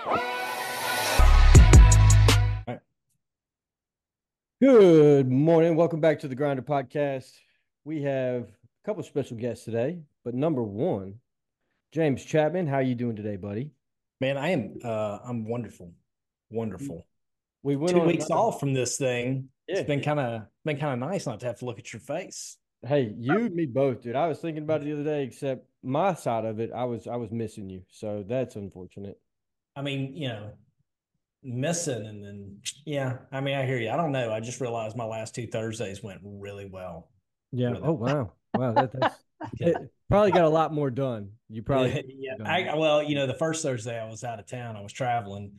All right. Good morning. Welcome back to the Grinder Podcast. We have a couple of special guests today, but number one, James Chapman. How you doing today, buddy? Man, I'm wonderful. Wonderful. We went 2 on weeks another. off from this thing. It's Yeah. been kind of nice not to have to look at your face. Hey, you and me both, dude. I was thinking about it the other day, except my side of it, I was missing you. So that's unfortunate. I mean, missing and then I mean, I hear you. I don't know. I just realized my last two Thursdays went really well. Yeah. Really Oh wow. Wow. That's well. it, probably got a lot more done. You probably Yeah. done. The first Thursday I was out of town. I was traveling.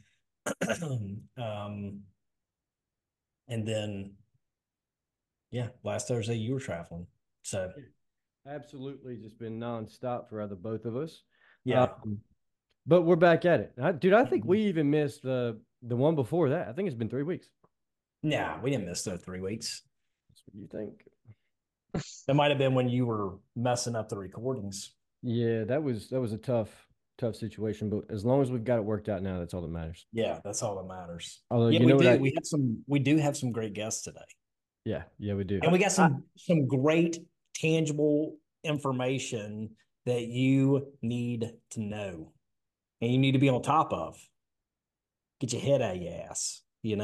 um, and then last Thursday you were traveling. So Absolutely, just been nonstop for the both of us. yeah. Um, But we're back at it. Dude, I think we even missed the one before that. I think it's been 3 weeks. Nah, we didn't miss those 3 weeks. That's what you think. That might have been when you were messing up the recordings. Yeah, that was a tough situation, but as long as we've got it worked out now, that's all that matters. Yeah, that's all that matters. Although Yeah, you we know what do. I We do have some great guests today. yeah, we do. And we got I, some great tangible information that you need to know and you need to be on top of. Get your head out of your ass,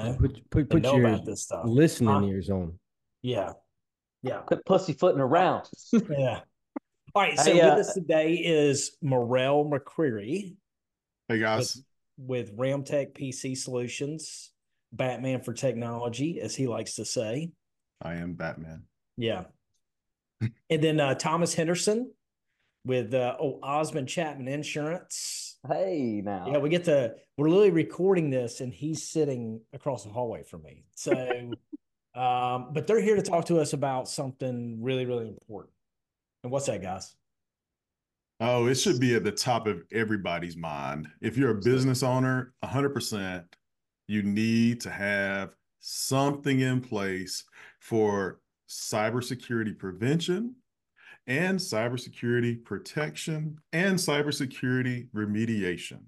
and put know your about this stuff. listening Huh? ears on. Yeah. Yeah. Quit pussyfooting around. Yeah. All right. So Hey, with us today is Morrell McCreary Hey with guys, Ramtech PC Solutions, Batman for technology, as he likes to say. I am Batman. Yeah. And then Thomas Henderson with Osmond Chapman Insurance. hey now. Yeah, we're literally recording this and he's sitting across the hallway from me. So, but they're here to talk to us about something really, really important. And what's that, guys? Oh, it should be at the top of everybody's mind. If you're a business owner, 100%, you need to have something in place for cybersecurity prevention and cybersecurity protection and cybersecurity remediation.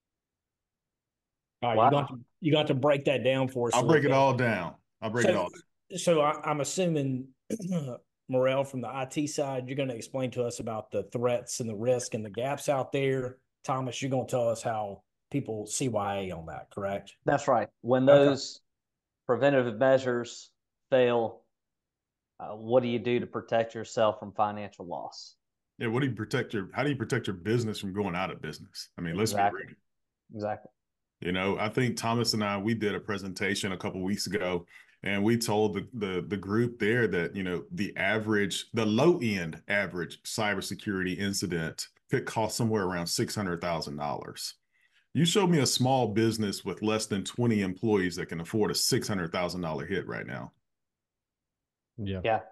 All right, Wow. you got to break that down for us I'll a little break it bit. all down. I'll break it So, all down. I'm assuming, Morrell, from the IT side, you're going to explain to us about the threats and the risk and the gaps out there. Thomas, you're going to tell us how people CYA on that, correct? That's right. When Okay. those preventative measures fail, what do you do to protect yourself from financial loss? Yeah, how do you protect your business from going out of business? I mean, let's be Exactly. real. Exactly. I think Thomas and we did a presentation a couple of weeks ago, and we told the group there that, the low end average cybersecurity incident could cost somewhere around $600,000. You showed me a small business with less than 20 employees that can afford a $600,000 hit right now. Yeah. Yeah.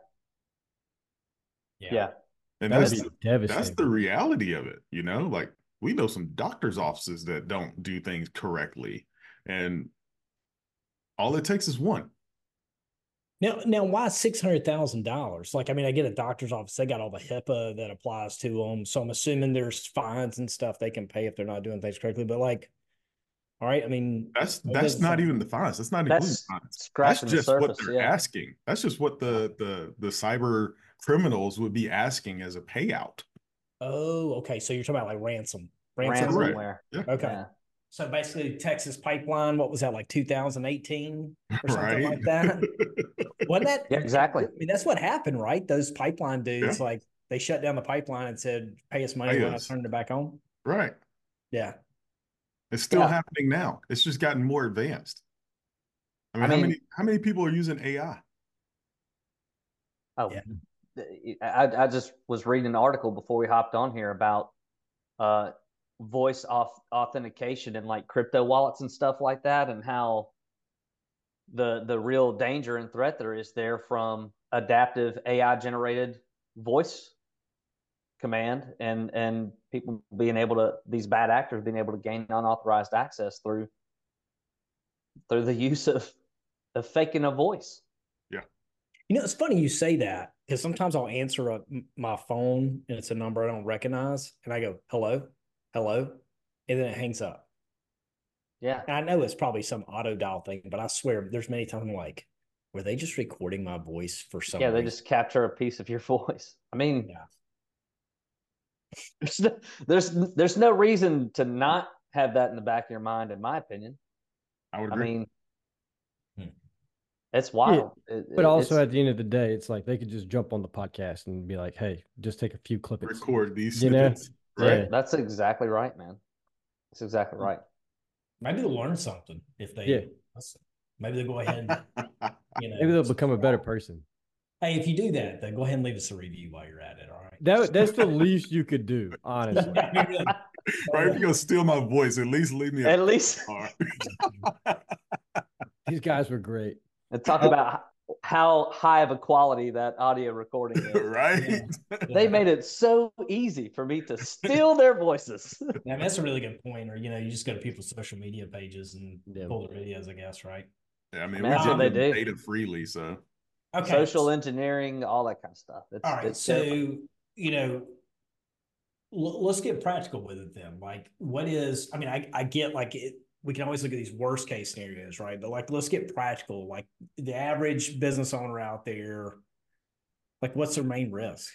Yeah. Yeah. And That would that's be that's the devastating. reality of it, like we know some doctors' offices that don't do things correctly. And all it takes is one. Now, why $600,000? Like, I mean, I get a doctor's office; they got all the HIPAA that applies to them, so I'm assuming there's fines and stuff they can pay if they're not doing things correctly. But like, all right, I mean, maybe That's not even the fines. That's not including That's fines. That's scratching the just what surface. they're Yeah. asking. That's just what the cyber criminals would be asking as a payout. oh, okay. So you're talking about like ransom. Correct. Ransomware. Yeah. Okay. Yeah. So basically, Texas Pipeline, what was that, like 2018 or something Right. like that? Wasn't that? Yeah, exactly. I mean, that's what happened, right? Those pipeline dudes, Yeah. like, they shut down the pipeline and said, "Pay us money, Pay we're not us. turning it back on." Right. Yeah. It's still Yeah. happening now. It's just gotten more advanced. I I mean, mean, how many people are using AI? oh, Yeah. I just was reading an article before we hopped on here about uh, voice authentication and like crypto wallets and stuff like that, and how the real danger and threat there is there from adaptive AI generated voice command and people being able to, these bad actors being able to gain unauthorized access through the use of faking a voice. Yeah. It's funny you say that because sometimes I'll answer my phone and it's a number I don't recognize. And I go, hello, hello. And then it hangs up. Yeah. And I know it's probably some auto dial thing, but I swear there's many times I'm like, were they just recording my voice for some Yeah, they reason? just capture a piece of your voice. I mean, Yeah. there's no reason to not have that in the back of your mind, in my opinion. I would I agree. mean, Hmm. it's Yeah, wild. but also It's at the end of the day, it's like they could just jump on the podcast and be like, "Hey, just take a few clippings." Record these You know? snippets, yeah, right? that's exactly right, man. That's exactly right. Maybe they'll learn something if Yeah. they listen. Maybe they'll go ahead and, Maybe they'll become a better person. Hey, if you do that, then go ahead and leave us a review while you're at it. All right. That's the least you could do, honestly. I mean, really. Right, if you're gonna steal my voice, at least leave me a At least car. These guys were great. and talk about how high of a quality that audio recording is. Right? They made it so easy for me to steal their voices. Yeah, that's a really good point. Or, you just go to people's social media pages and Yeah. pull their videos, I guess, right? Yeah, I mean, That's we what they give them do. data freely, so Okay. Social engineering, all that kind of stuff. All right. It's So, terrifying. Let's get practical with it then. Like, what is, I mean, I get like it, we can always look at these worst case scenarios, right? But like, let's get practical. Like, the average business owner out there, like, what's their main risk?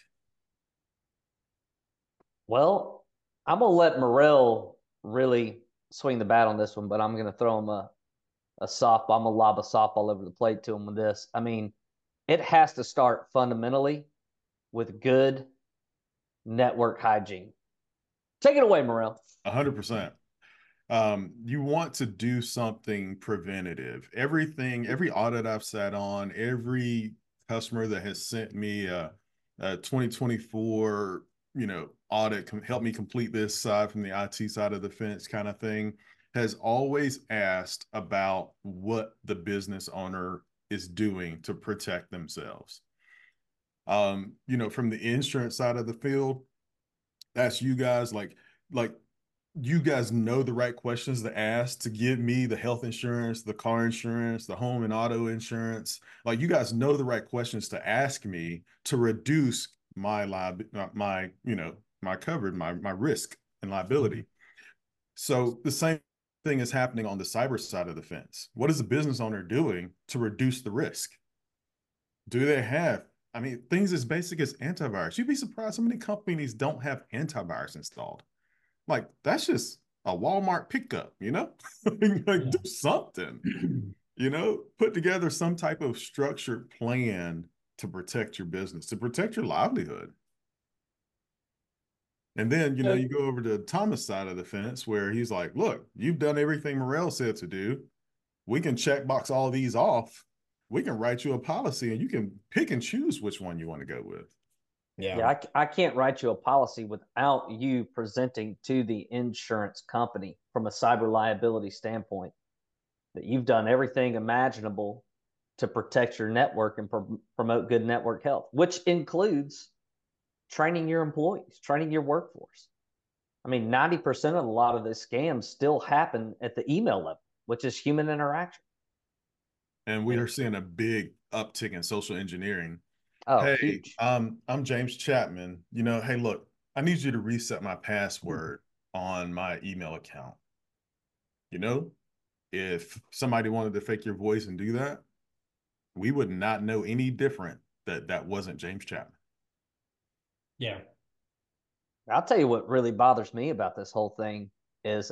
Well, I'm gonna let Morrell really swing the bat on this one, but I'm gonna throw him a softball. I'm gonna lob a softball over the plate to him with this. I mean, it has to start fundamentally with good network hygiene. Take it away, Morrell. 100%. You want to do something preventative. Every audit I've sat on, every customer that has sent me a 2024, audit, help me complete this side from the IT side of the fence kind of thing, has always asked about what the business owner is doing to protect themselves. From the insurance side of the field, that's you guys like you guys know the right questions to ask to give me the health insurance, the car insurance, the home and auto insurance. Like you guys know the right questions to ask me to reduce my my covered, my risk and liability. So the same thing is happening on the cyber side of the fence. What is the business owner doing to reduce the risk? Do they have, I mean, things as basic as antivirus? You'd be surprised how many companies don't have antivirus installed. Like that's just a Walmart pickup, like do something, put together some type of structured plan to protect your business, to protect your livelihood. And then, you go over to Thomas' side of the fence where he's like, look, you've done everything Morrell said to do. We can check box all these off. We can write you a policy and you can pick and choose which one you want to go with. Yeah, I can't write you a policy without you presenting to the insurance company from a cyber liability standpoint that you've done everything imaginable to protect your network and promote good network health, which includes training your employees, training your workforce. I mean, 90% of a lot of the scams still happen at the email level, which is human interaction. And we are seeing a big uptick in social engineering. Oh, hey, huge. I'm James Chapman. Hey, look, I need you to reset my password on my email account. If somebody wanted to fake your voice and do that, we would not know any different that wasn't James Chapman. Yeah. I'll tell you what really bothers me about this whole thing is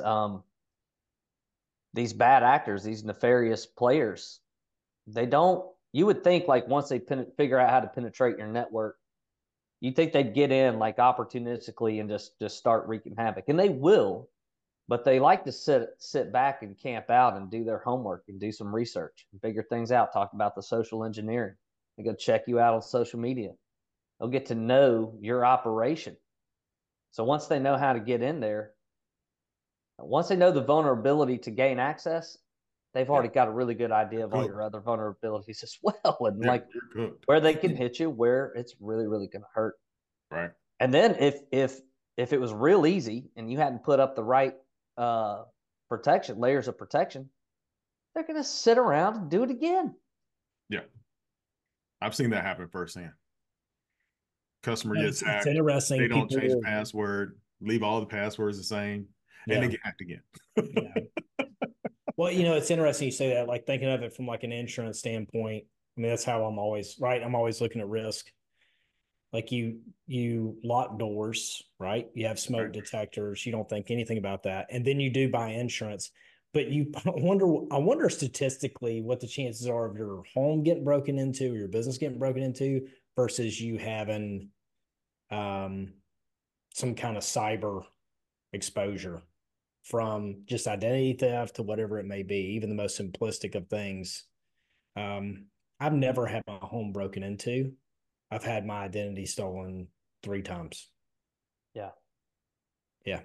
these bad actors, these nefarious players, you would think like once they figure out how to penetrate your network, you'd think they'd get in like opportunistically and just start wreaking havoc. And they will, but they like to sit back and camp out and do their homework and do some research and figure things out. Talk about the social engineering. They go check you out on social media. They'll get to know your operation. So once they know how to get in there, once they know the vulnerability to gain access, they've already got a really good idea of all your other vulnerabilities as well, and where they can hit you, where it's really, really going to hurt. Right. And then if it was real easy and you hadn't put up the right layers of protection, they're going to sit around and do it again. Yeah, I've seen that happen firsthand. Customer gets hacked. It's interesting. They don't change password, leave all the passwords the same, and they get hacked again. Well, it's interesting you say that, like thinking of it from like an insurance standpoint. I mean, that's how I'm always right. I'm always looking at risk. Like you lock doors, right? You have smoke Right. detectors. You don't think anything about that. And then you do buy insurance. But I wonder statistically what the chances are of your home getting broken into or your business getting broken into versus you having some kind of cyber exposure from just identity theft to whatever it may be, even the most simplistic of things. Um, I've never had my home broken into. I've had my identity stolen 3 times. Yeah. Yeah.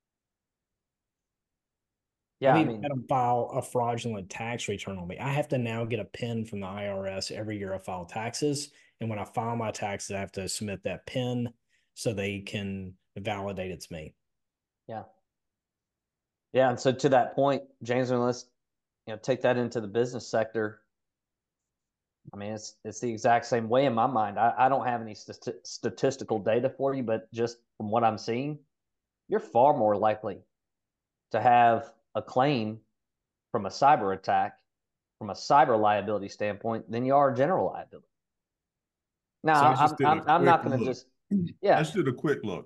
Yeah. I've I even mean, had them file a fraudulent tax return on me. I have to now get a PIN from the IRS every year I file taxes. And when I file my taxes, I have to submit that PIN so they can validate it's me. yeah. Yeah. And so to that point, James, let's, take that into the business sector. I mean, it's the exact same way in my mind. I don't have any statistical data for you, but just from what I'm seeing, you're far more likely to have a claim from a cyber attack, from a cyber liability standpoint, than you are general liability. So I Now, just did a I'm quick not going to look. just, I yeah, just did a quick look.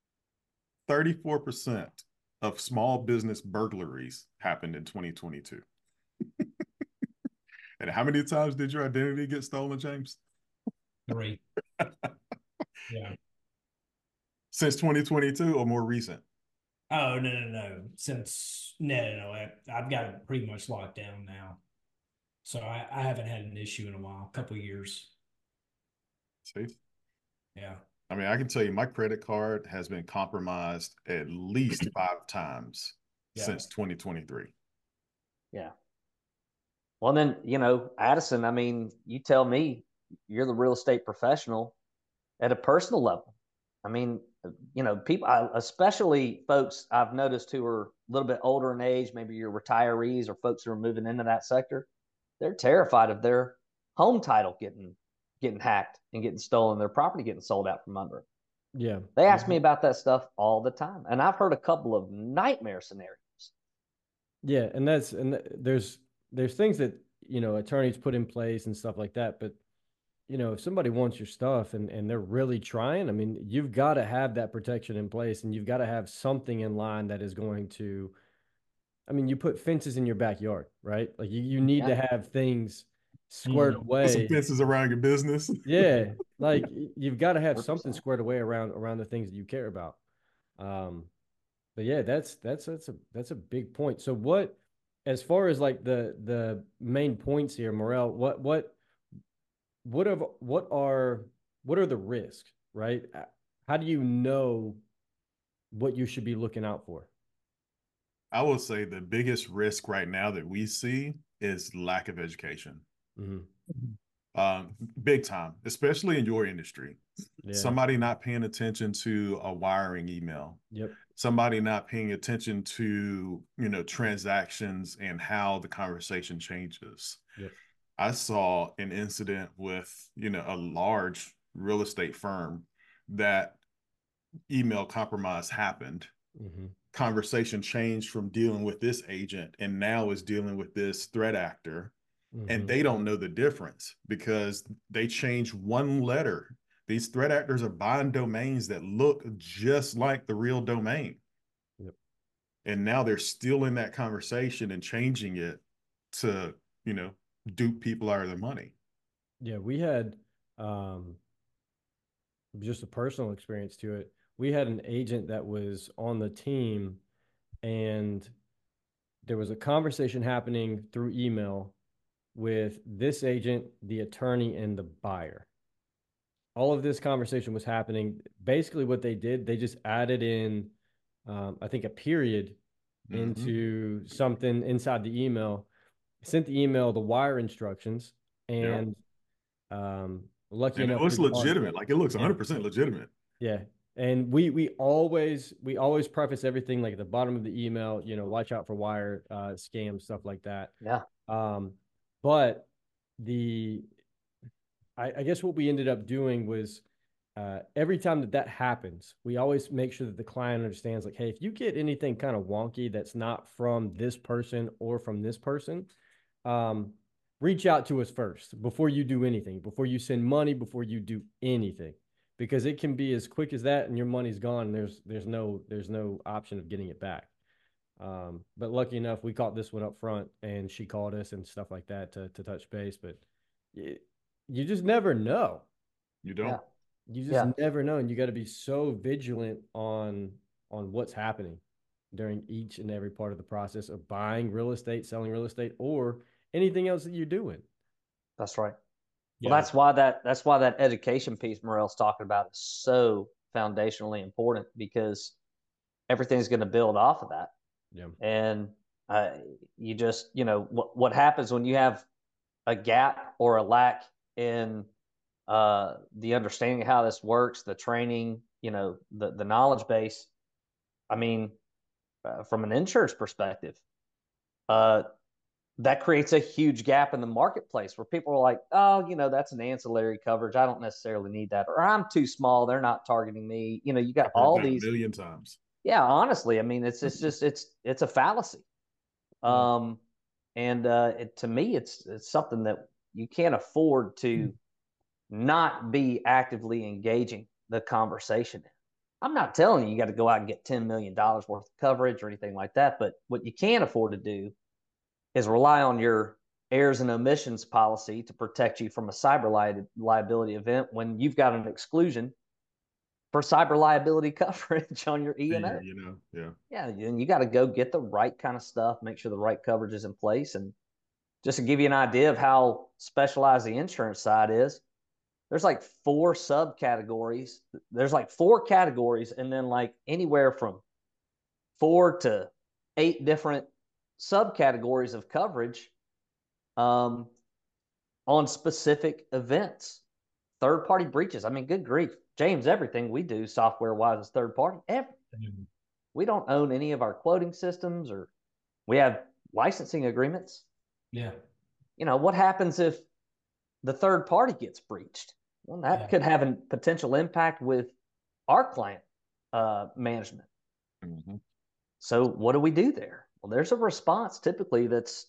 34% of small business burglaries happened in 2022. And how many times did your identity get stolen, James? 3. Yeah. Since 2022 or more recent? Oh, no. No. I've got it pretty much locked down now. So I haven't had an issue in a while, a couple of years. See? Yeah. I mean, I can tell you my credit card has been compromised at least 5 times Yeah. since 2023. yeah. Well, then, Addison, I mean, you tell me, you're the real estate professional at a personal level. I mean, people, especially folks I've noticed who are a little bit older in age, maybe you're retirees or folks who are moving into that sector, they're terrified of their home title getting hacked and getting stolen, their property getting sold out from under them. Yeah. They ask me about that stuff all the time, and I've heard a couple of nightmare scenarios. Yeah, there's things that, attorneys put in place and stuff like that, but if somebody wants your stuff and they're really trying, I mean, you've got to have that protection in place and you've got to have something in line that is going to, I mean, you put fences in your backyard, right? Like you need to Yeah, have things squared Mhm. Put some away. fences around your business. Yeah, like you've got to have something 100%. squared away around the things that you care about. Um, but yeah, that's a big point. So what, as far as like the main points here, Morel, what are the risks, right? How do you know what you should be looking out for? I will say the biggest risk right now that we see is lack of education. Mm-hmm. Big time, especially in your industry. Yeah. Somebody not paying attention to a wiring email, Yep. somebody not paying attention to, transactions and how the conversation changes. Yep. I saw an incident with, a large real estate firm that email compromise happened. Mm-hmm. Conversation changed from dealing with this agent and now is dealing with this threat actor. And Mm-hmm. they don't know the difference because they changed one letter. These threat actors are buying domains that look just like the real domain. Yep. And now they're still in that conversation and changing it to, dupe people out of their money. Yeah, we had um just a personal experience to it. We had an agent that was on the team and there was a conversation happening through email with this agent, the attorney, and the buyer. All of this conversation was happening. Basically, what they did, they just added in, I think, a period into something inside the email, sent the email, the wire instructions, Yeah. and lucky And it enough, looks we caught it. legitimate. Like it looks Yeah, 100% legitimate. yeah. And we always preface everything like at the bottom of the email, watch out for wire scams, stuff like that. Yeah, Um, but I guess what we ended up doing was every time that happens, we always make sure that the client understands, like, hey, if you get anything kind of wonky that's not from this person or from this person, reach out to us first before you do anything, before you send money, before you do anything, because it can be as quick as that, and your money's gone. And there's no option of getting it back. But lucky enough, we caught this one up front, and she called us and stuff like that to touch base. But you just never know. You don't. Yeah. You just never know, and you got to be so vigilant on what's happening during each and every part of the process of buying real estate, selling real estate, or anything else that you're doing. That's right. Yeah. Well, that's why that education piece Morel's talking about is so foundationally important, because everything's going to build off of that. Yeah. And you just, what happens when you have a gap or a lack in the understanding of how this works, the training, the knowledge base. I mean, from an insurance perspective, that creates a huge gap in the marketplace where people are like, oh, that's an ancillary coverage. I don't necessarily need that. Or I'm too small. They're not targeting me. You got all these a million times. Yeah, honestly, I mean, it's just it's a fallacy. And to me, it's something that you can't afford to not be actively engaging the conversation in. I'm not telling you got to go out and get $10 million worth of coverage or anything like that, but what you can afford to do is rely on your errors and omissions policy to protect you from a cyber liability event when you've got an exclusion for cyber liability coverage on your E&O. Yeah, and you got to go get the right kind of stuff, make sure the right coverage is in place. And just to give you an idea of how specialized the insurance side is, there's like 4 subcategories. There's like 4 categories, and then like anywhere from 4 to 8 different subcategories of coverage on specific events. Third-party breaches. I mean, good grief. James, everything we do software-wise is third-party. Everything. We don't own any of our quoting systems, or we have licensing agreements. Yeah. What happens if the third party gets breached? Well, that could have a potential impact with our client management. Mm-hmm. So what do we do there? Well, there's a response typically that's,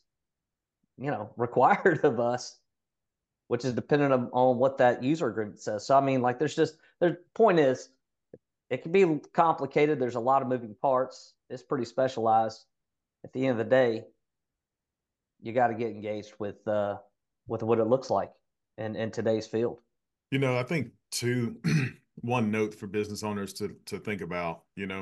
required of us, which is dependent on what that user agreement says. So, I mean, like the point is, it can be complicated. There's a lot of moving parts. It's pretty specialized. At the end of the day, you got to get engaged with what it looks like in today's field. I think too, one note for business owners to think about,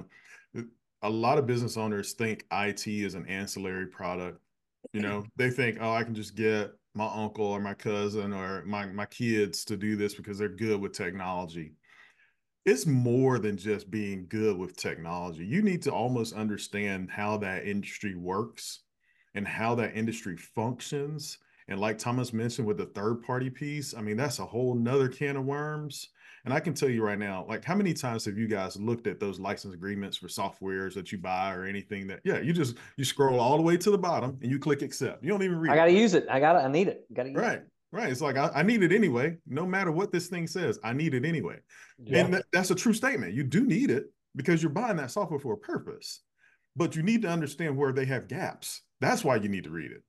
a lot of business owners think IT is an ancillary product. They think, oh, I can just get my uncle or my cousin or my kids to do this because they're good with technology. It's more than just being good with technology. You need to almost understand how that industry works and how that industry functions. And like Thomas mentioned with the third party piece, I mean, that's a whole nother can of worms. And I can tell you right now, like, how many times have you guys looked at those license agreements for softwares that you buy or anything that, you scroll all the way to the bottom and you click accept. You don't even read I got to use it. I need it. Got to use it. Right. It's like, I need it anyway. No matter what this thing says, I need it anyway. Yeah. And that's a true statement. You do need it because you're buying that software for a purpose, but you need to understand where they have gaps. That's why you need to read it.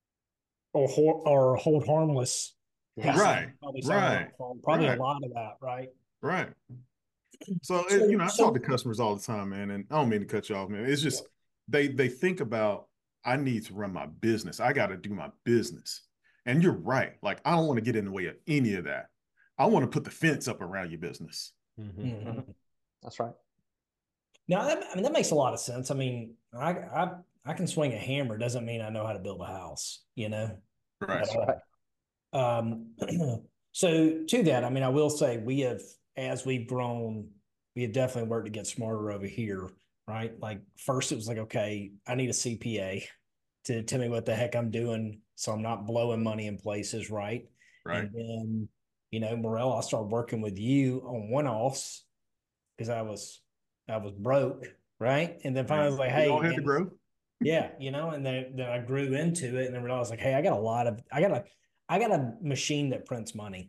Or hold harmless. Yeah. Right. Probably a lot of that, right? Right. So I talk to customers all the time, man, and I don't mean to cut you off, man. It's just they think about, I need to run my business. I got to do my business. And you're right. Like, I don't want to get in the way of any of that. I want to put the fence up around your business. Mm-hmm. Mm-hmm. That's right. Now, that makes a lot of sense. I mean, I can swing a hammer. Doesn't mean I know how to build a house, Right. That's right. So to that, I mean, I will say as we've grown, we have definitely worked to get smarter over here, right? Like first it was like, okay, I need a CPA to tell me what the heck I'm doing so I'm not blowing money in places, right? Right. And then, Morel, I started working with you on one-offs because I was broke, right? And then finally I was like, hey, we all had to grow. Yeah, and then I grew into it and then realized like, hey, I got a machine that prints money,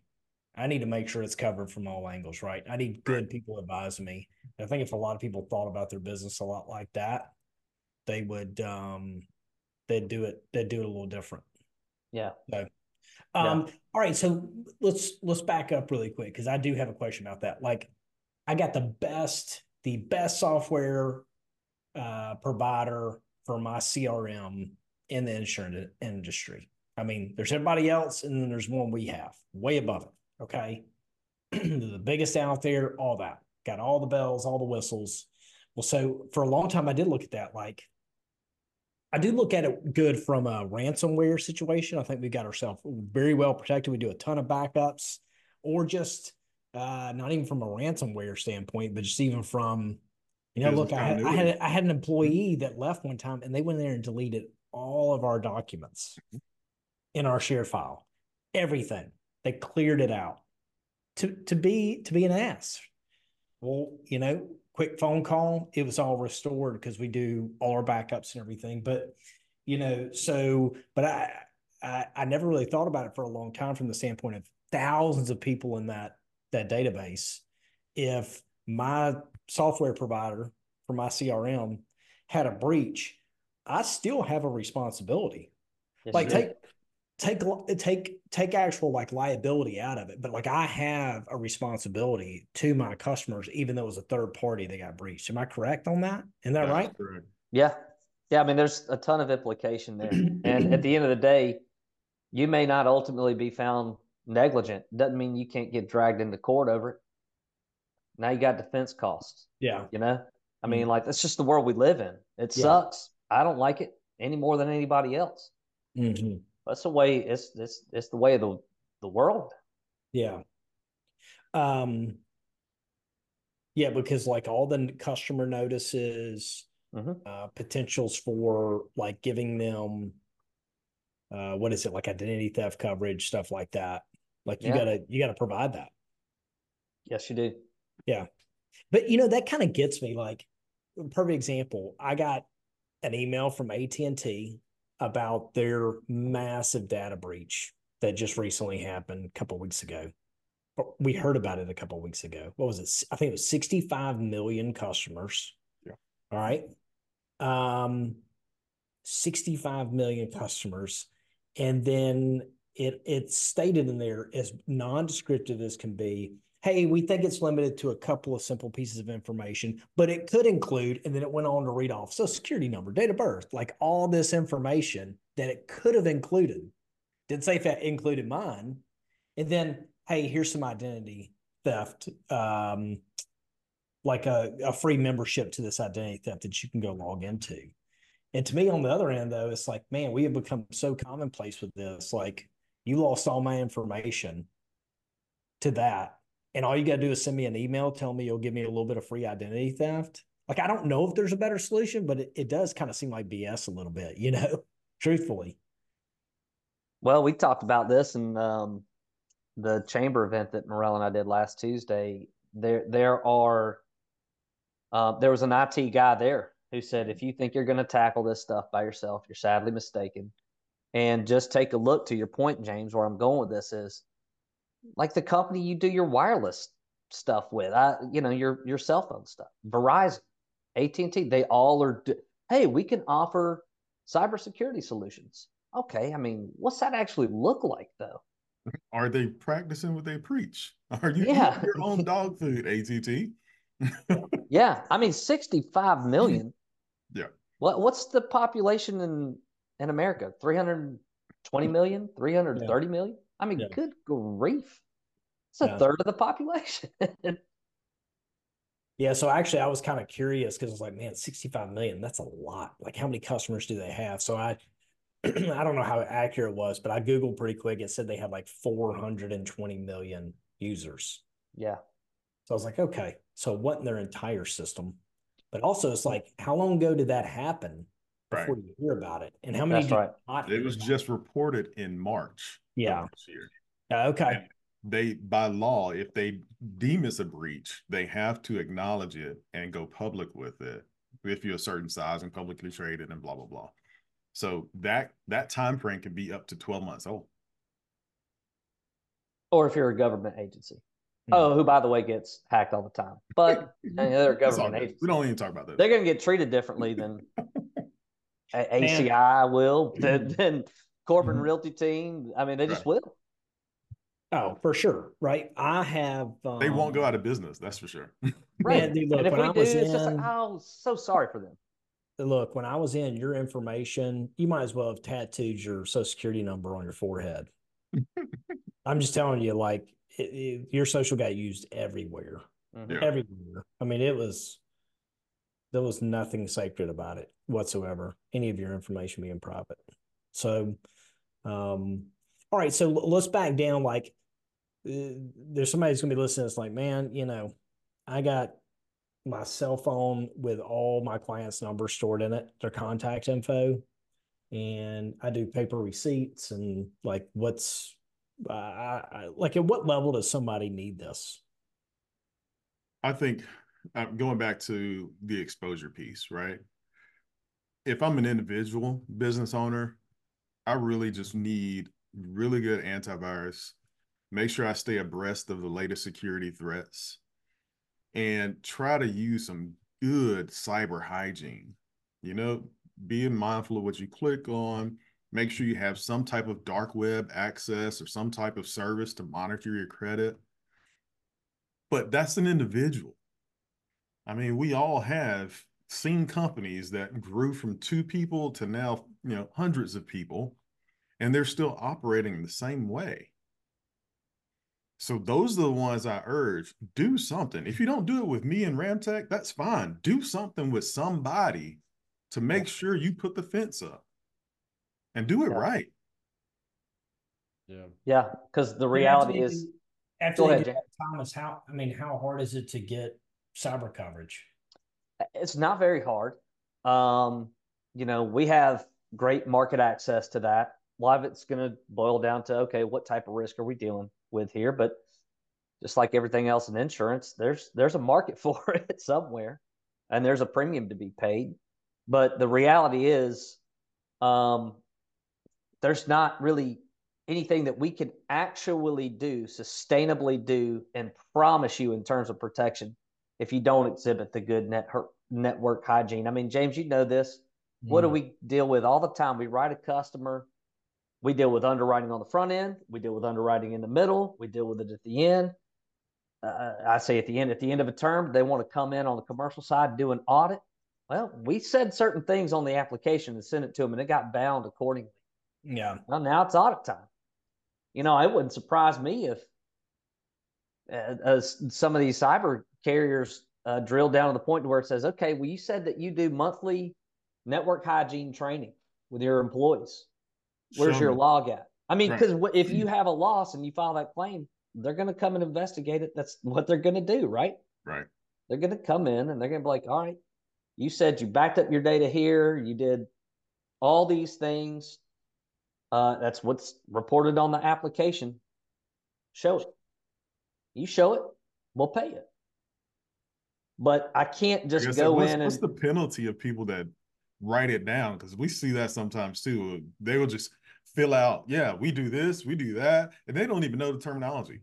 I need to make sure it's covered from all angles, right? I need good people advising me. I think if a lot of people thought about their business a lot like that, they would they'd do it a little different. Yeah. So all right, so let's back up really quick because I do have a question about that. Like, I got the best software provider for my CRM in the insurance industry. I mean, there's everybody else, and then there's one we have way above it. Okay, the biggest out there, all that, got all the bells, all the whistles. Well, so for a long time, I did look at that. Like, I do look at it good from a ransomware situation. I think we got ourselves very well protected. We do a ton of backups, or just not even from a ransomware standpoint, but just even from, Business look, continuity. I had an employee that left one time, and they went in there and deleted all of our documents in our shared file, everything. They cleared it out to be an ass. Well, quick phone call, it was all restored because we do all our backups and everything. But but I never really thought about it for a long time from the standpoint of thousands of people in that database. If my software provider for my CRM had a breach, I still have a responsibility. Yes, Like, you do. take actual like liability out of it, but like I have a responsibility to my customers, even though it was a third party that got breached. Am I correct on that? Isn't that right? Correct. Yeah. Yeah. I mean, there's a ton of implication there. And at the end of the day, you may not ultimately be found negligent. Doesn't mean you can't get dragged into court over it. Now you got defense costs. Yeah. I mean, like, that's just the world we live in. It sucks. I don't like it any more than anybody else. Mm-hmm. That's the way it's the way of the world. Yeah. Yeah, because like all the customer notices, potentials for like giving them what is it, like identity theft coverage, stuff like that. Like you gotta provide that. Yes, you do. Yeah. But that kind of gets me. Like, perfect example, I got an email from AT&T about their massive data breach that just recently happened a couple of weeks ago. We heard about it a couple of weeks ago. What was it? I think it was 65 million customers. Yeah. All right. 65 million customers. And then it's stated in there as non-descriptive as can be. Hey, we think it's limited to a couple of simple pieces of information, but it could include, and then it went on to read off social security number, date of birth, like all this information that it could have included. Didn't say if that included mine. And then, hey, here's some identity theft, like a free membership to this identity theft that you can go log into. And to me, on the other end, though, it's like, man, we have become so commonplace with this. Like, you lost all my information to that. And all you got to do is send me an email, tell me you'll give me a little bit of free identity theft. Like, I don't know if there's a better solution, but it does kind of seem like BS a little bit, truthfully. Well, we talked about this in the chamber event that Morel and I did last Tuesday. There was an IT guy there who said, if you think you're going to tackle this stuff by yourself, you're sadly mistaken. And just take a look, to your point, James, where I'm going with this is, like, the company you do your wireless stuff with, your cell phone stuff, Verizon, AT&T, they all are, hey, we can offer cybersecurity solutions. Okay, I mean, what's that actually look like, though? Are they practicing what they preach? Are you Yeah. eating your own dog food, ATT? Yeah, I mean, 65 million. Yeah. What's the population in America? 320 million, 330 million? I mean, good grief. It's a third of the population. Yeah, so actually I was kind of curious because it's like, man, 65 million, that's a lot. Like, how many customers do they have? So I don't know how accurate it was, but I Googled pretty quick. It said they had like 420 million users. Yeah. So I was like, okay, so what in their entire system? But also, it's like, how long ago did that happen before you hear about it? And how many That's right. It was just reported in March of this year. Okay. And they, by law, if they deem it's a breach, they have to acknowledge it and go public with it if you're a certain size and publicly traded and blah, blah, blah. So that time frame can be up to 12 months old. Or if you're a government agency. Hmm. Oh, who, by the way, gets hacked all the time. But they're a It's all government good. agency. We don't even talk about those. They're going to get treated differently than Man. ACI will, than Corbin Realty Team. I mean, they just Right. will. Oh, for sure. Right. I have. They won't go out of business. That's for sure. Right. Man, dude, look, And if when we I do, was it's just like, in, oh, so sorry for them. look, when I was in, your information, you might as well have tattooed your social security number on your forehead. I'm just telling you, like, your social got used everywhere. Mhm. Yeah. Everywhere. I mean, there was nothing sacred about it whatsoever, any of your information being private. So, all right. So let's back down. Like, there's somebody who's going to be listening. It's like, man, you know, I got my cell phone with all my clients' numbers stored in it, their contact info, and I do paper receipts and like what's like at what level does somebody need this? I think going back to the exposure piece, right? If I'm an individual business owner, I really just need really good antivirus, make sure I stay abreast of the latest security threats, and try to use some good cyber hygiene. You know, being mindful of what you click on, make sure you have some type of dark web access or some type of service to monitor your credit. But that's an individual. I mean, we all have seen companies that grew from 2 people to now, hundreds of people, and they're still operating the same way. So those are the ones I urge. Do something. If you don't do it with me and Ramtech, that's fine. Do something with somebody to make sure you put the fence up and do it right. Yeah. Yeah. Because the reality is, after go they ahead, do Jay. that, Thomas, how hard is it to get cyber coverage? It's not very hard. We have great market access to that. A lot of it's going to boil down to, okay, what type of risk are we dealing with here? But just like everything else in insurance, there's a market for it somewhere, and there's a premium to be paid. But the reality is, there's not really anything that we can actually do, sustainably do, and promise you in terms of protection if you don't exhibit the good network hygiene. I mean, James, you know this. What do we deal with all the time? We write a customer. We deal with underwriting on the front end. We deal with underwriting in the middle. We deal with it at the end. I say at the end of a term, they want to come in on the commercial side, do an audit. Well, we said certain things on the application and sent it to them, and it got bound accordingly. Yeah. Well, now it's audit time. It wouldn't surprise me if some of these cyber carriers drill down to the point where it says, okay, well, you said that you do monthly network hygiene training with your employees. Where's your log at? I mean, because if you have a loss and you file that claim, they're going to come and investigate it. That's what they're going to do, right? Right. They're going to come in and they're going to be like, all right, you said you backed up your data here. You did all these things. That's what's reported on the application. Show it. You show it, we'll pay it. But I can't just go in and. What's the penalty of people that write it down? Because we see that sometimes too. They will just fill out, yeah, we do this, we do that, and they don't even know the terminology.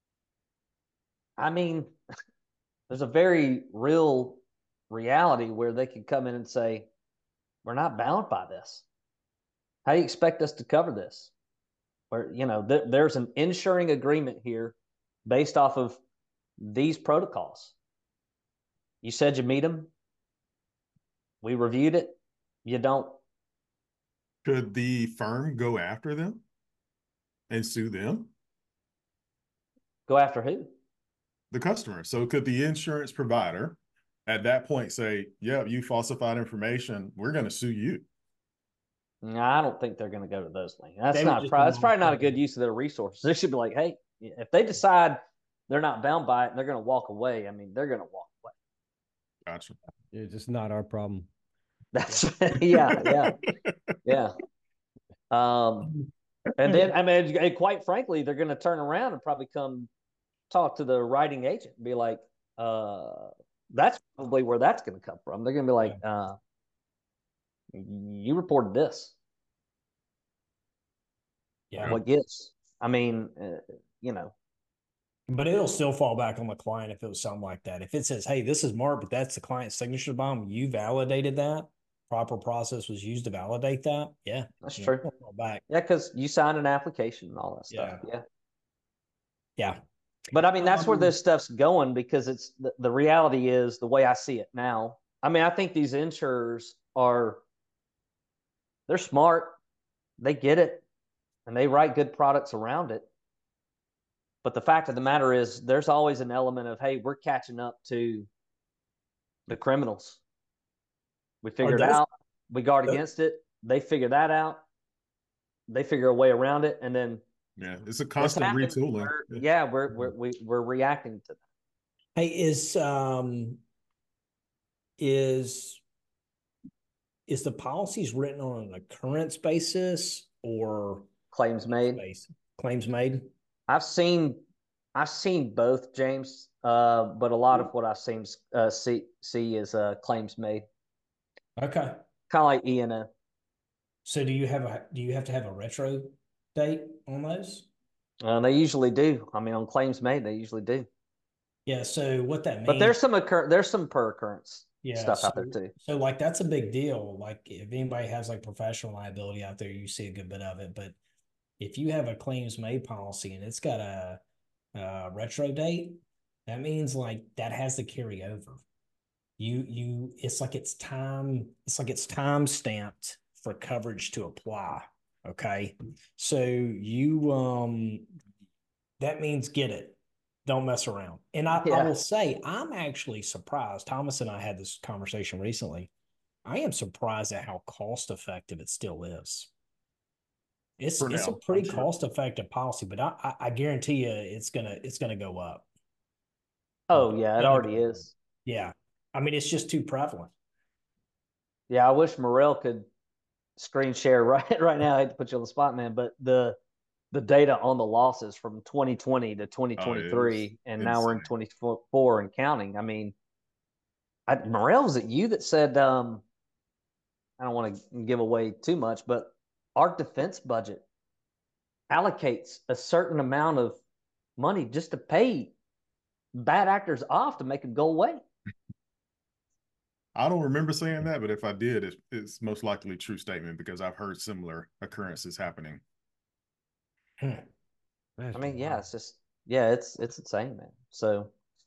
I mean, there's a very real reality where they can come in and say, we're not bound by this. How do you expect us to cover this? Or, there's an insuring agreement here based off of these protocols. You said you meet them. We reviewed it. You don't. Could the firm go after them and sue them? Go after who? The customer. So could the insurance provider at that point say, yeah, you falsified information, we're going to sue you? No, I don't think they're going to go to those things. That's probably not a good use of their resources. They should be like, hey, if they decide they're not bound by it and they're going to walk away, I mean, they're going to walk away. Gotcha. It's just not our problem. That's yeah. And then, I mean, quite frankly, they're going to turn around and probably come talk to the writing agent and be like, that's probably where that's going to come from. They're going to be like, you reported this. Yeah. What gives? I mean, you know. But it'll still fall back on the client if it was something like that. If it says, hey, this is Mark, but that's the client's signature bomb, you validated that, proper process was used to validate that. Yeah. That's true. Fall back. Yeah, because you signed an application and all that stuff. Yeah. Yeah. But I mean, that's where this stuff's going, because it's the reality is the way I see it now. I mean, I think these insurers they're smart. They get it and they write good products around it. But the fact of the matter is there's always an element of, hey, we're catching up to the criminals. We figure it out. We guard against it. They figure that out. They figure a way around it. And then it's a constant retooling. We're reacting to that. Hey, is the policies written on an occurrence basis or claims made? Claims made. I've seen both, James. But a lot of what I've seen see is claims made. Okay. Kind of like E&O. So do you have to have a retro date on those? They usually do. I mean, on claims made, they usually do. Yeah. So what that means? But there's some per occurrence stuff out there too. So like that's a big deal. Like if anybody has like professional liability out there, you see a good bit of it. But if you have a claims made policy and it's got a retro date, that means like that has to carry over. It's like it's time stamped for coverage to apply. Okay. So that means get it. Don't mess around. And I will say, I'm actually surprised. Thomas and I had this conversation recently. I am surprised at how cost effective it still is. It's a pretty cost effective policy, but I guarantee you it's gonna go up. Oh yeah, it already is. Yeah. I mean, it's just too prevalent. Yeah, I wish Morrell could screen share right now. I hate to put you on the spot, man, but the data on the losses from 2020 to 2023, and now we're in 2024 and counting. I mean, Morrell, was it you that said, I don't want to give away too much, but our defense budget allocates a certain amount of money just to pay bad actors off to make them go away. I don't remember saying that, but if I did, it's most likely a true statement because I've heard similar occurrences happening. I mean, yeah, it's just, it's insane, man. So,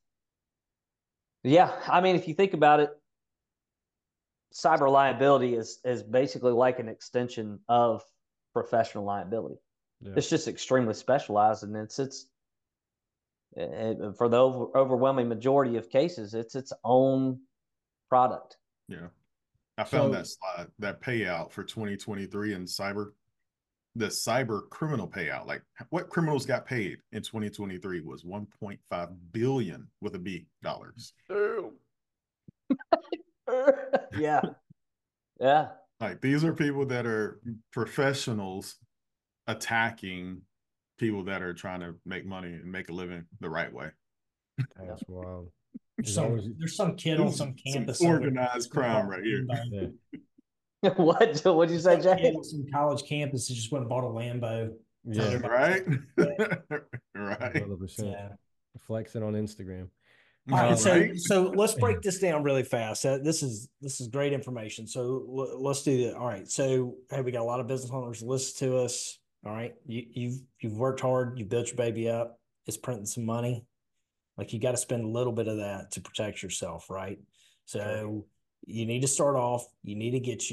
yeah, I mean, if you think about it, cyber liability is basically like an extension of professional liability. Yeah. It's just extremely specialized, and it's for the overwhelming majority of cases, it's its own product. Yeah. I found that slide, that payout for 2023 in cyber, the cyber criminal payout. Like what criminals got paid in 2023 was $1.5 billion with a B dollars. Yeah. Yeah. Like these are people that are professionals attacking people that are trying to make money and make a living the right way. That's wild. There's some kid on some campus. Some organized crime right here. Yeah. What'd you say, Jay? Some college campus that just went and bought a Lambo. Yeah, right. Right. 100%. Yeah. Flexing on Instagram. All right, so let's break this down really fast. This is great information. So let's do that. All right. So hey, we got a lot of business owners listen to us. All right. You've worked hard. You built your baby up. It's printing some money. Like you got to spend a little bit of that to protect yourself, right? So you need to start off. You need to get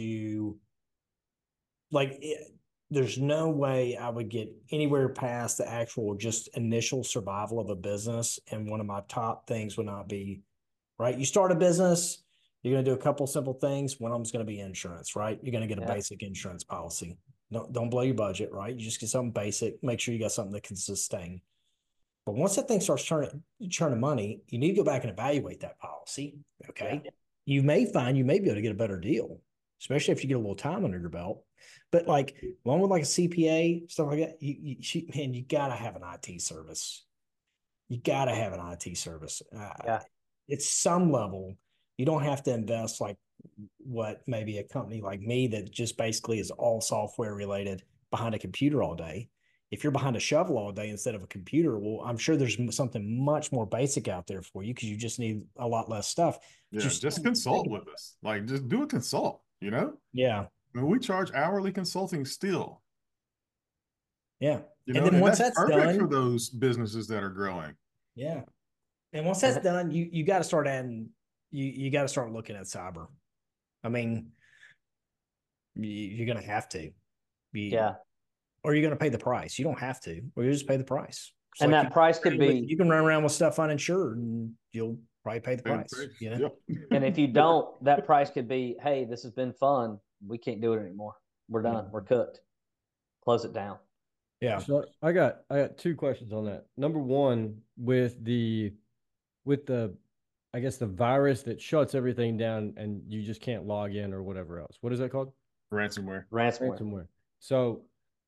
there's no way I would get anywhere past the actual just initial survival of a business. And one of my top things would not be, right? You start a business, you're going to do a couple simple things. One of them is going to be insurance, right? You're going to get a basic insurance policy. Don't blow your budget, right? You just get something basic. Make sure you got something that can sustain. But once that thing starts churning money, you need to go back and evaluate that policy. Okay. Yeah. You may find you may be able to get a better deal, especially if you get a little time under your belt. But like along with like a CPA, stuff like that, you gotta have an IT service. You gotta have an IT service. It's some level. You don't have to invest like what maybe a company like me that just basically is all software related behind a computer all day. if you're behind a shovel all day instead of a computer, well, I'm sure there's something much more basic out there for you because you just need a lot less stuff. Yeah, just consult with us. Like, just do a consult, you know? Yeah. I mean, we charge hourly consulting still. Yeah. You And know, then and once that's that's perfect for done, those businesses that are growing. yeah. And once that's done, you got to start adding, you got to start looking at cyber. I mean, you're going to have to. Yeah. Or you're going to pay the price. You don't have to, or you just pay the price. It's And like that price could be, you can run around with stuff uninsured and you'll probably pay the price. You know? Yep. and if you don't, that price could be, hey, this has been fun. We can't do it anymore. We're done. We're cooked. Close it down. Yeah. So I got two questions on that. Number one, with the I guess the virus that shuts everything down and you just can't log in or whatever else. What is that called? Ransomware. Ransomware. So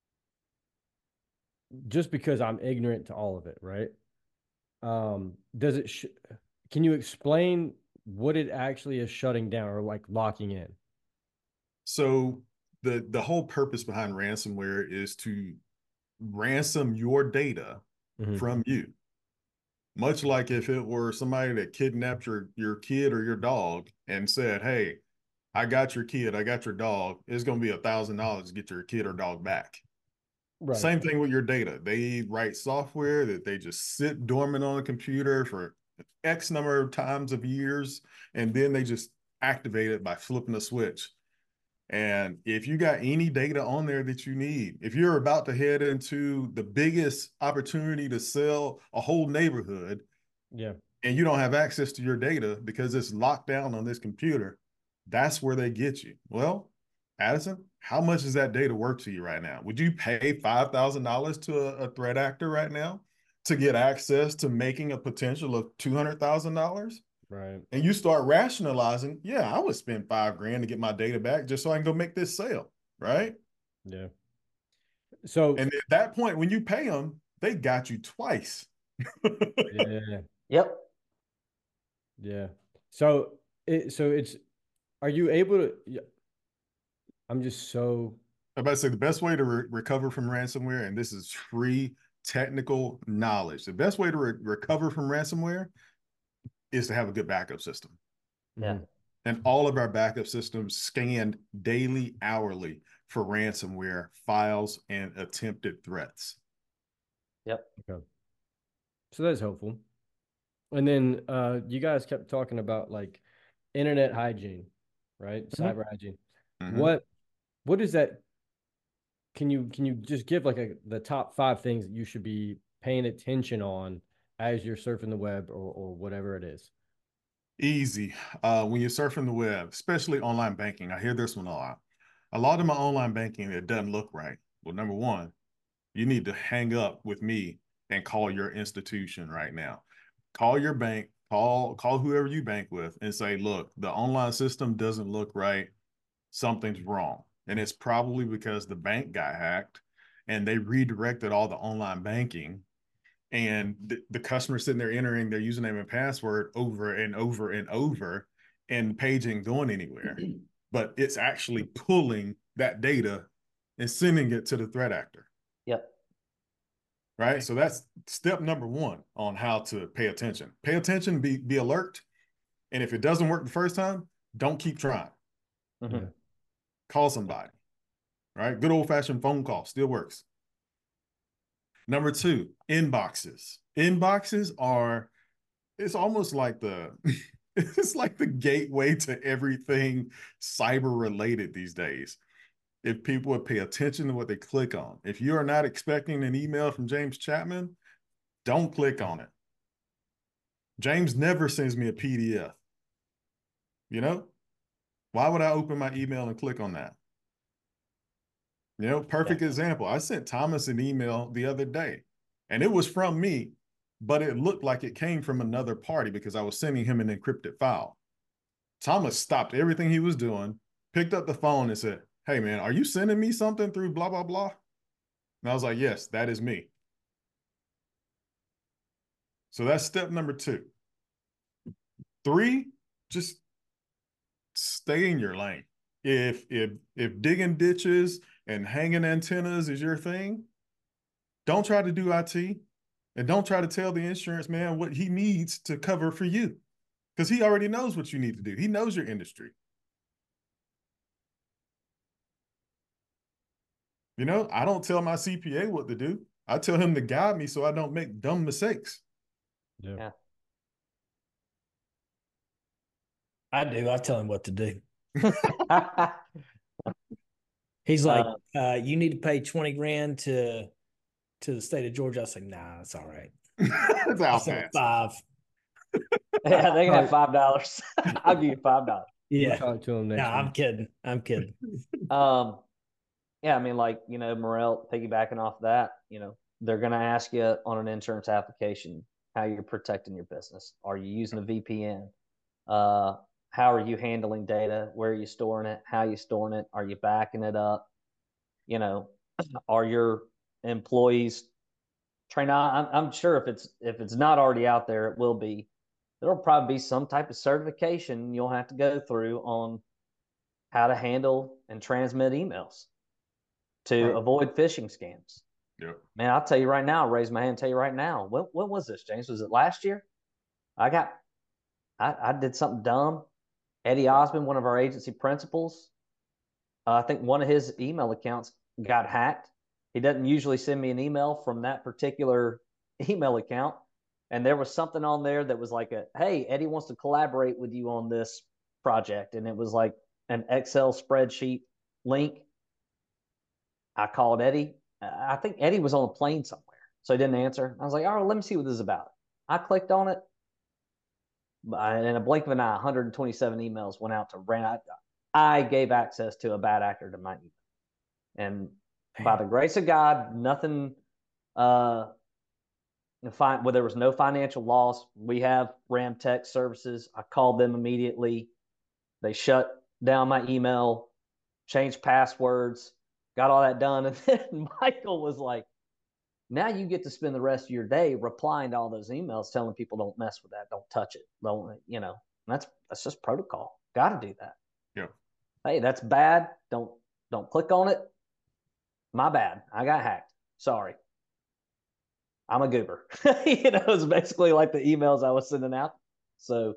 just because I'm ignorant to all of it, right? Does it can you explain what it actually is shutting down or like locking in? So the whole purpose behind ransomware is to ransom your data from you. Much like if it were somebody that kidnapped your kid or your dog and said, hey, I got your kid, I got your dog, it's going to be $1,000 to get your kid or dog back. Right. Same thing with your data. They write software that they just sit dormant on a computer for X number of times of years, and then they just activate it by flipping a switch. And if you got any data on there that you need, if you're about to head into the biggest opportunity to sell a whole neighborhood, yeah, and you don't have access to your data because it's locked down on this computer, that's where they get you. Well, Addison, how much is that data worth to you right now? Would you pay $5,000 to a threat actor right now to get access to making a potential of $200,000? Right. And you start rationalizing, yeah, I would spend $5,000 to get my data back just so I can go make this sale, right? Yeah. So, and at that point, when you pay them, they got you twice. Yeah. Yep. Yeah. So it's, are you able to? I'm just so. I'm about to say the best way to recover from ransomware, and this is free technical knowledge. The best way to recover from ransomware is to have a good backup system. Yeah. And all of our backup systems scanned daily, hourly for ransomware files and attempted threats. Yep. Okay. So that's helpful. And then you guys kept talking about like internet hygiene, right? Cyber hygiene. What is that? Can you just give like the top 5 things that you should be paying attention on as you're surfing the web or whatever it is? Easy. When you're surfing the web, especially online banking, I hear this one a lot. A lot of my online banking, it doesn't look right. Well, number one, you need to hang up with me and call your institution right now. Call your bank, call whoever you bank with and say, look, the online system doesn't look right. Something's wrong. And it's probably because the bank got hacked and they redirected all the online banking, and the customer sitting there entering their username and password over and over and over, and the page ain't going anywhere, but it's actually pulling that data and sending it to the threat actor. Yep. Right. So that's step number 1 on how to pay attention. Pay attention, be alert. And if it doesn't work the first time, don't keep trying. Yeah. Call somebody. Right. Good old fashioned phone call still works. Number 2, inboxes. Inboxes are, it's almost like it's like the gateway to everything cyber related these days. If people would pay attention to what they click on. If you are not expecting an email from James Chapman, don't click on it. James never sends me a PDF. You know, why would I open my email and click on that? You know, perfect example. I sent Thomas an email the other day and it was from me, but it looked like it came from another party because I was sending him an encrypted file. Thomas stopped everything he was doing, picked up the phone and said, hey man, are you sending me something through blah, blah, blah? And I was like, yes, that is me. So that's step number 2. 3, just stay in your lane. If digging ditches and hanging antennas is your thing, Don't try to do IT, and don't try to tell the insurance man what he needs to cover for you, because he already knows what you need to do. He knows your industry. You know, I don't tell my CPA what to do. I tell him to guide me so I don't make dumb mistakes. Yeah. I do. I tell him what to do. He's like, you need to pay 20 grand to the state of Georgia. I say, nah, it's all right. It's I out said fast. 5. Yeah, they can have $5. I'll give you $5. Yeah. We'll talk to him next No, I'm week. kidding. I'm kidding. Yeah, I mean, like, you know, Morel, piggybacking off that, you know, they're going to ask you on an insurance application how you're protecting your business. Are you using a VPN? How are you handling data? Where are you storing it? How are you storing it? Are you backing it up? You know, are your employees trained? I'm sure if it's not already out there, it will be. There'll probably be some type of certification you'll have to go through on how to handle and transmit emails to avoid phishing scams. Yep. Man, I'll tell you right now, I'll raise my hand and tell you right now. What was this, James? Was it last year? I did something dumb. Eddie Osmond, one of our agency principals, I think one of his email accounts got hacked. He doesn't usually send me an email from that particular email account. And there was something on there that was like hey, Eddie wants to collaborate with you on this project. And it was like an Excel spreadsheet link. I called Eddie. I think Eddie was on a plane somewhere, so he didn't answer. I was like, all right, let me see what this is about. I clicked on it. In a blink of an eye, 127 emails went out to Rand. I gave access to a bad actor to my email. And by the grace of God, nothing, well, there was no financial loss. We have Ram Tech Services. I called them immediately. They shut down my email, changed passwords, got all that done. And then Michael was like, now you get to spend the rest of your day replying to all those emails, telling people don't mess with that, don't touch it, don't, you know. That's just protocol. Got to do that. Yeah. Hey, that's bad. Don't click on it. My bad. I got hacked. Sorry. I'm a goober. You know, it's basically like the emails I was sending out. So,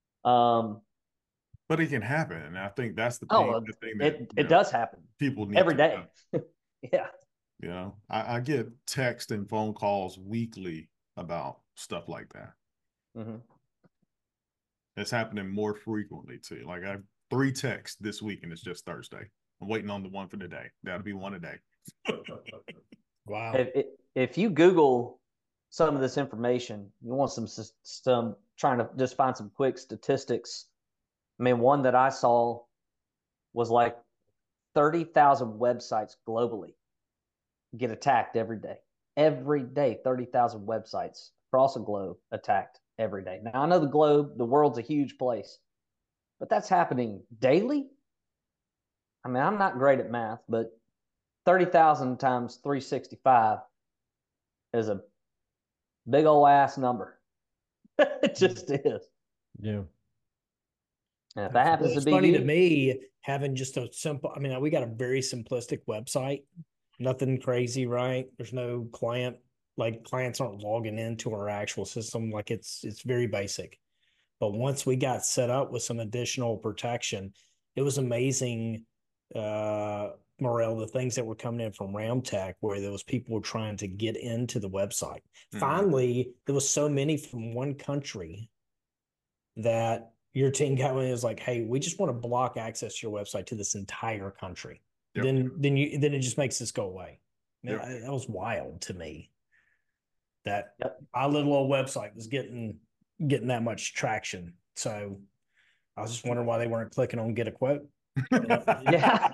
but it can happen, and I think that's the thing that it does happen. People need every day. Yeah. You know, I get text and phone calls weekly about stuff like that. Mm-hmm. It's happening more frequently too. Like I have 3 texts this week, and it's just Thursday. I'm waiting on the one for today. That'll be one a day. Wow. If you Google some of this information, you want some trying to just find some quick statistics. I mean, one that I saw was like 30,000 websites globally get attacked every day. Every day, 30,000 websites across the globe attacked every day. Now, I know the world's a huge place, but that's happening daily. I mean, I'm not great at math, but 30,000 times 365 is a big old ass number. It just is. Yeah. And if that happens to be funny to me, having just a simple, I mean, we got a very simplistic website, nothing crazy, right? There's no clients aren't logging into our actual system. Like it's very basic. But once we got set up with some additional protection, it was amazing, Morel, the things that were coming in from Ramtech, where those people were trying to get into the website. Mm-hmm. Finally, there was so many from one country that your team got in and was like, hey, we just want to block access to your website to this entire country. Yep. Then it just makes this go away. Man, yep. That was wild to me. That my little old website was getting that much traction. So I was just wondering why they weren't clicking on get a quote. Yeah.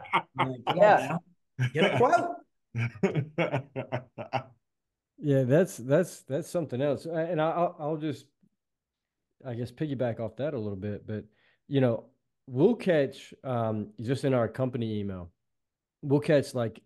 Get a quote. Yeah, that's something else. And I'll just, I guess, piggyback off that a little bit. But, you know, we'll catch just in our company email, we'll catch like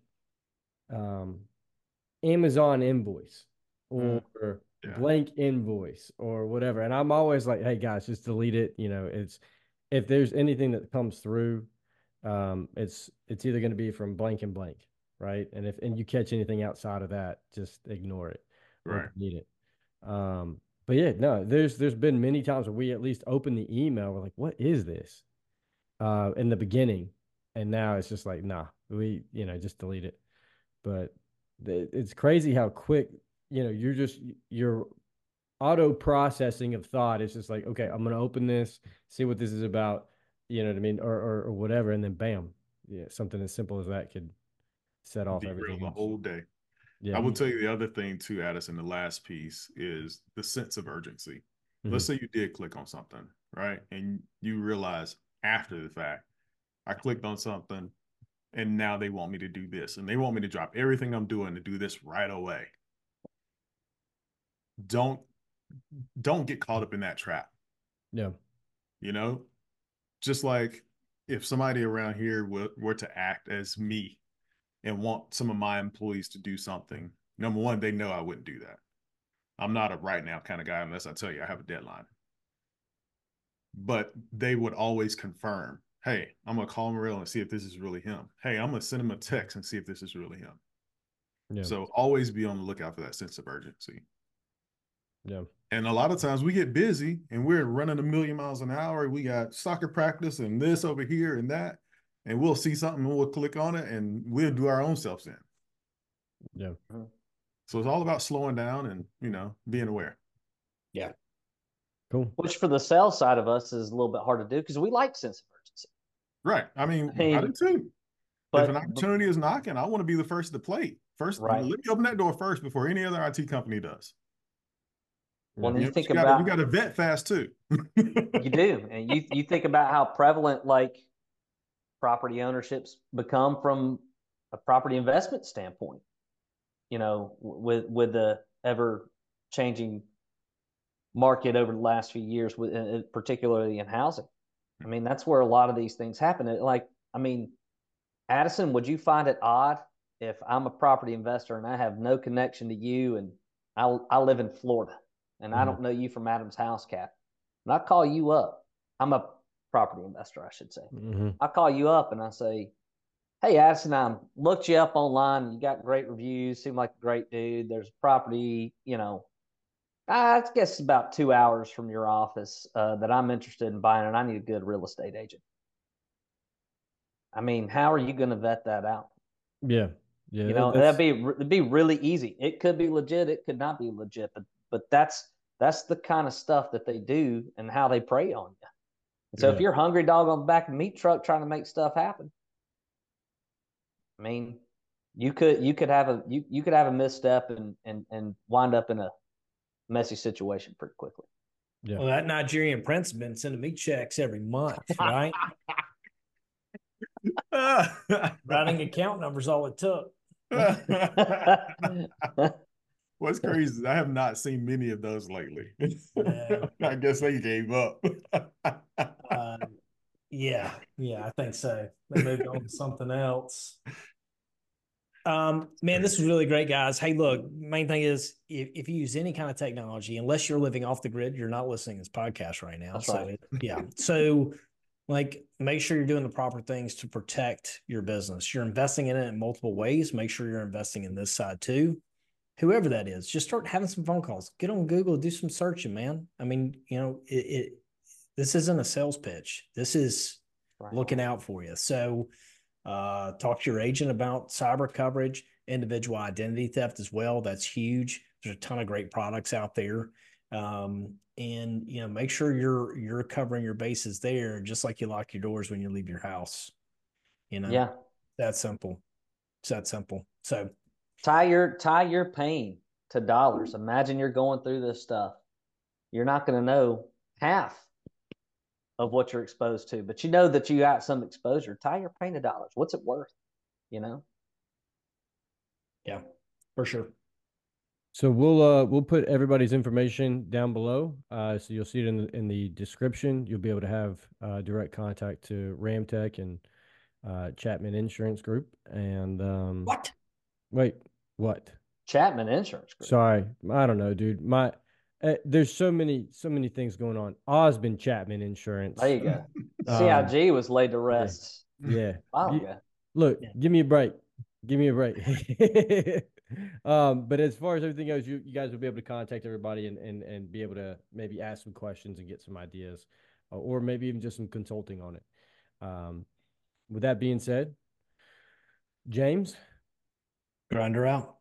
Amazon invoice or blank invoice or whatever. And I'm always like, hey guys, just delete it. You know, if there's anything that comes through, it's either going to be from blank and blank. right? And you catch anything outside of that, just ignore it or Right. delete it. But yeah, no, there's been many times where we at least open the email, we're like, what is this? In the beginning, and now it's just like, nah, we just delete it. But it's crazy how quick your auto processing of thought is just like, okay, I'm gonna open this, see what this is about, you know what I mean, or whatever, and then bam, yeah, something as simple as that could set off Derail everything the else. whole day. Yeah. I will tell you the other thing too, Addison, the last piece is the sense of urgency. Let's say you did click on something, right? And you realize after the fact, I clicked on something and now they want me to do this and they want me to drop everything I'm doing to do this right away. Don't get caught up in that trap. Yeah. You know, just like if somebody around here were to act as me and want some of my employees to do something, number one, they know I wouldn't do that. I'm not a right now kind of guy unless I tell you I have a deadline. But they would always confirm, hey, I'm going to call Morel and see if this is really him. Hey, I'm going to send him a text and see if this is really him. Yeah. So always be on the lookout for that sense of urgency. Yeah. And a lot of times we get busy and we're running a million miles an hour. We got soccer practice and this over here and that. And we'll see something and we'll click on it and we'll do our own selves in. Yeah. So it's all about slowing down and, being aware. Yeah. Cool. Which for the sales side of us is a little bit hard to do because we like sense of urgency. Right. I mean, I do too. But if an opportunity is knocking, I want to be the first to the plate. First, right. Let me open that door first before any other IT company does. Well, Yeah. you think about you got to vet fast too. You do, and you think about how prevalent like property ownerships become from a property investment standpoint. With the ever changing market over the last few years, particularly in housing. I mean, that's where a lot of these things happen. Addison, would you find it odd if I'm a property investor and I have no connection to you and I live in Florida and I don't know you from Adam's house cat, and I call you up? I'm a property investor, I should say. I call you up and I say, hey, Addison, I looked you up online. You got great reviews. Seem like a great dude. There's a property, I guess it's about 2 hours from your office that I'm interested in buying, and I need a good real estate agent. I mean, how are you going to vet that out? Yeah. Yeah. It'd be really easy. It could be legit. It could not be legit, but that's the kind of stuff that they do and how they prey on you. And so if you're a hungry dog on the back of a meat truck trying to make stuff happen, I mean, you could have a misstep and wind up in a messy situation pretty quickly. Yeah. Well, that Nigerian prince has been sending me checks every month, right? Writing account numbers all it took. What's crazy is I have not seen many of those lately. I guess they gave up. Yeah, I think so. They moved on to something else. Man, this was really great, guys. Hey, look, main thing is if you use any kind of technology, unless you're living off the grid, you're not listening to this podcast right now. That's so right. Yeah. So make sure you're doing the proper things to protect your business. You're investing in it in multiple ways. Make sure you're investing in this side too. Whoever that is, just start having some phone calls. Get on Google, do some searching, man. I mean, this isn't a sales pitch. This is looking out for you. So talk to your agent about cyber coverage, individual identity theft as well. That's huge. There's a ton of great products out there. And make sure you're covering your bases there, just like you lock your doors when you leave your house. Yeah. That's simple. It's that simple. So tie your pain to dollars. Imagine you're going through this stuff. You're not going to know half of what you're exposed to, but you know that you got some exposure. Tie your pain to dollars. What's it worth? Yeah, for sure. So we'll put everybody's information down below. So you'll see it in the description. You'll be able to have direct contact to Ramtech and Chapman Insurance Group. And what? Wait, what? Chapman Insurance Group. Sorry, I don't know, dude. There's so many things going on. Osmond Chapman Insurance. There you go. CIG was laid to rest. Yeah. Wow. Look, give me a break. Give me a break. But as far as everything goes, you guys will be able to contact everybody and be able to maybe ask some questions and get some ideas, or maybe even just some consulting on it. With that being said, James, Grinder out.